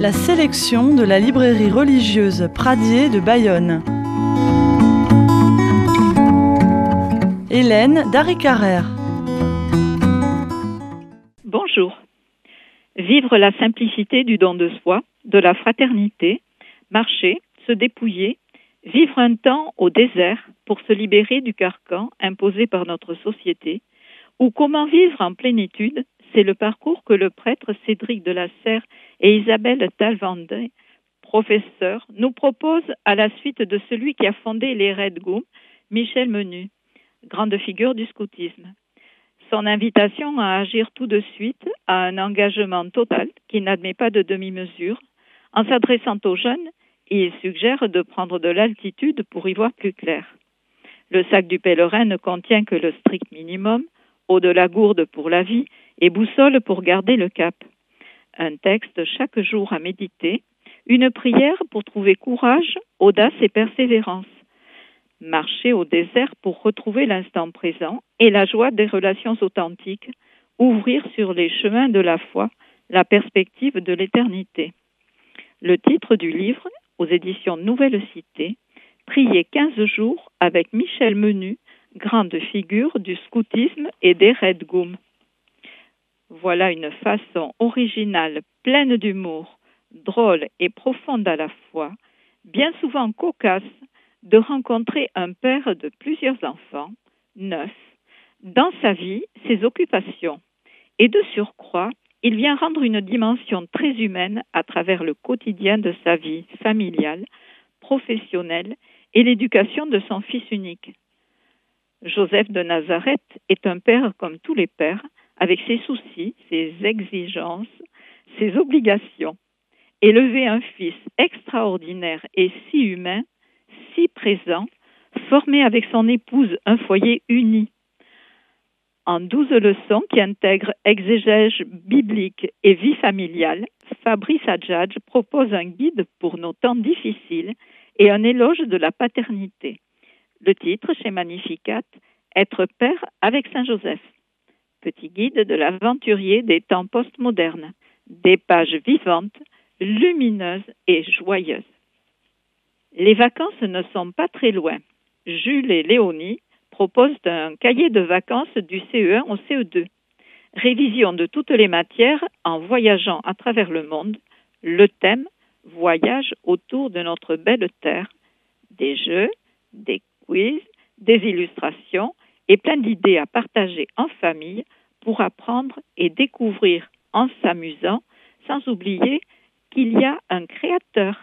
La sélection de la librairie religieuse Pradier de Bayonne. Hélène Darry-Carrère. Bonjour. Vivre la simplicité du don de soi, de la fraternité, marcher, se dépouiller, vivre un temps au désert pour se libérer du carcan imposé par notre société, ou comment vivre en plénitude, c'est le parcours que le prêtre Cédric de la Serre et Isabelle Talvandin, professeurs, nous proposent à la suite de celui qui a fondé les Red Goum, Michel Menu, grande figure du scoutisme. Son invitation à agir tout de suite à un engagement total qui n'admet pas de demi-mesure. En s'adressant aux jeunes, il suggère de prendre de l'altitude pour y voir plus clair. Le sac du pèlerin ne contient que le strict minimum, eau de la gourde pour la vie et boussole pour garder le cap. Un texte chaque jour à méditer, une prière pour trouver courage, audace et persévérance. Marcher au désert pour retrouver l'instant présent et la joie des relations authentiques, ouvrir sur les chemins de la foi la perspective de l'éternité. Le titre du livre, aux éditions Nouvelle Cité, Prier 15 jours avec Michel Menu, grande figure du scoutisme et des Red Goum. Voilà une façon originale, pleine d'humour, drôle et profonde à la fois, bien souvent cocasse, de rencontrer un père de plusieurs enfants, 9, dans sa vie, ses occupations. Et de surcroît, il vient rendre une dimension très humaine à travers le quotidien de sa vie familiale, professionnelle et l'éducation de son fils unique. Joseph de Nazareth est un père comme tous les pères, avec ses soucis, ses exigences, ses obligations. Élever un fils extraordinaire et si humain, si présent, formé avec son épouse un foyer uni. En 12 leçons qui intègrent exégèse biblique et vie familiale, Fabrice Adjadj propose un guide pour nos temps difficiles et un éloge de la paternité. Le titre, chez Magnificat, Être père avec Saint-Joseph. Petit guide de l'aventurier des temps postmodernes. Des pages vivantes, lumineuses et joyeuses. Les vacances ne sont pas très loin. Jules et Léonie proposent un cahier de vacances du CE1 au CE2. Révision de toutes les matières en voyageant à travers le monde. Le thème, voyage autour de notre belle terre. Des jeux, des quiz, des illustrations et plein d'idées à partager en famille pour apprendre et découvrir en s'amusant, sans oublier qu'il y a un créateur.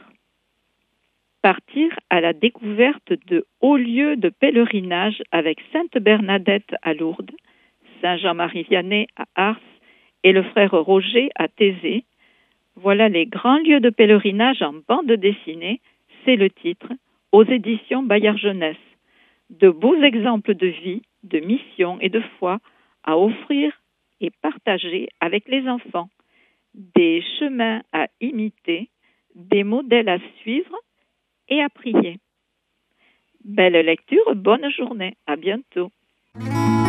Partir à la découverte de hauts lieux de pèlerinage avec Sainte Bernadette à Lourdes, Saint Jean-Marie Vianney à Ars et le frère Roger à Thésée. Voilà les grands lieux de pèlerinage en bande dessinée, c'est le titre, aux éditions Bayard Jeunesse. De beaux exemples de vie, de mission et de foi à offrir et partager avec les enfants. Des chemins à imiter, des modèles à suivre et à prier. Belle lecture, bonne journée, à bientôt.